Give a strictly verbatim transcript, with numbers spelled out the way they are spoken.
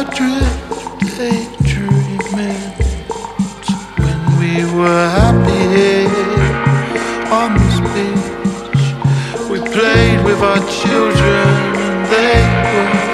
adrift, daydreaming when we were happy here on this beach. We played with our children and they were